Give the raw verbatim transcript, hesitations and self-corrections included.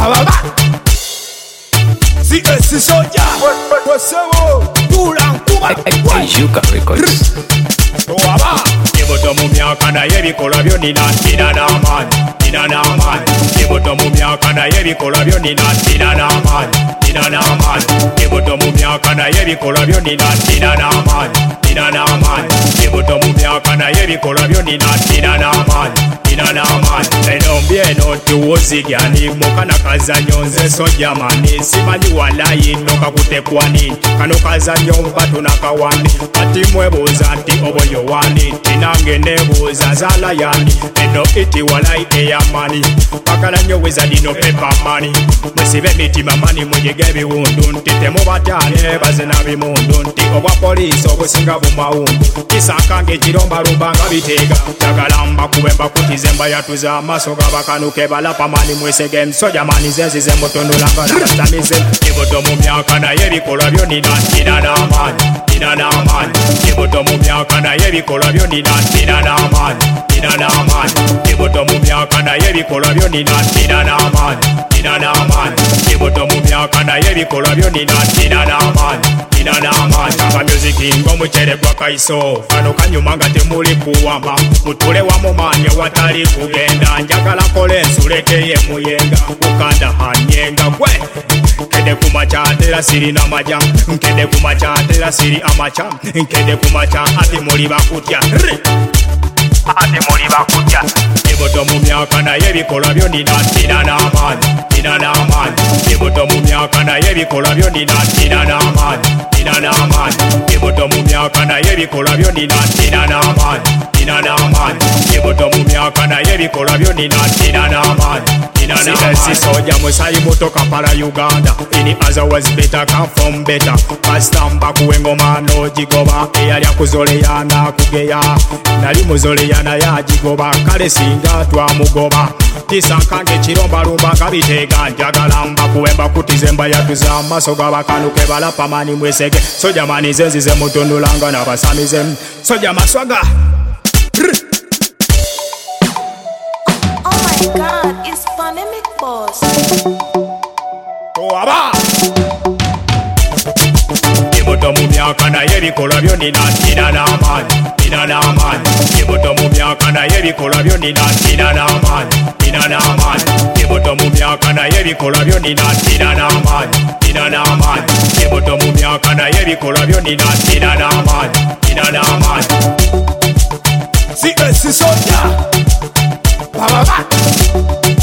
Bababa. Si esi soja. Kwesebo. Tulan kuba. Yuka Records. Bababa. Ibuto mu myaka naye ebikolwa byo nina nina n'amaanyi nina n'amaanyi ibuto mu myaka naye ebikolwa byo nina nina n'amaanyi nina n'amaanyi ibuto mu myaka naye ebikolwa byo nina nina n'amaanyi nina n'amaanyi ibuto mu myaka naye ebikolwa byo nina nina n'amaanyi nina n'amaanyi eno mbi eno tuwuzigyani mukana kazanyo nze soja mani simanyi walayi nno kakutekwani kano kazanyo mpatu nakawani ati mwebuuza nti oboyo wani nange nebuuza zaala yani eno iti walayi eyamani pakala nnyo weza dino pepa mani mwesiba emitima mani muyiga ebiwundu nti temubatyane bazina bimundu nti obwa poliisi obusinga bumawundu kisakanga ekirombalumba nga biteega jagala mbakube mbakutize mbayatuza amaaso gabakanuke balapa mani mwesege emusoja mani zenzize mutundulanga nabatamize ibuto mu myaka naye ebikolwa byo nina nina n'amaanyi nina n'amaanyi ibuto mu myaka naye ebikolwa byo nina nina n'amaanyi nina n'amaanyi ibuto mu myaka naye ebikolwa byo nina nina n'amaanyi nina n'amaanyi ibuto mu myaka naye ebikolwa byo nina nina n'amaanyi nina n'amaanyi akamyuziki ng'omucere gwa kaiso kano kanyuma nga temuli kuwamba mutule wamu maanyi watali kugenda njagala kola ensulekeye muyenga kukanda hanyenga gwe nkede kumaca atera siri n'amaja nkede kumaca atera siri amaca nkede kumaca ati muli bakutya ati muli bakutya ibuto mu myaka naye ebikolwa byo nina nina n'amaanyi nina n'amaanyi ibuto mu myaka naye ebikolwa byo nina nina n'amaanyi nina n'amaanyi ibuto mu myaka naye ebikolwa byo nina nina n'amaanyi nina n'amaanyi ibuto mu myaka naye ebikolwa byo nina nina n'amaanyi nina n'amaanyi si soja musayi muto Kampala Uganda ini otherwise better come from better pasitamba kuwengoma n'ogigoba eyali akuzoleya n'akugeya nali muzoleya naye agigoba kale singa twamugoba kisankanga ekirombalumba nga biteega njagala mbakuwe mbakutize mbayatuza amaaso gabakanuke balapa mani mwesege soja mani zenzize mutundulanga n'abasamize soja maswaga. Oh my God, it's Pandemic Boss. Aba ibuto mu myaka naye ebikolwa byo nina nina n'amaanyi nina n'amaanyi ibuto mu myaka naye ebikolwa byo nina nina n'amaanyi nina n'amaanyi ibuto mu myaka naye ebikolwa byo nina nina n'amaanyi nina n'amaanyi ibuto mu myaka naye ebikolwa byo nina nina n'amaanyi nina n'amaanyi si esi soja bababa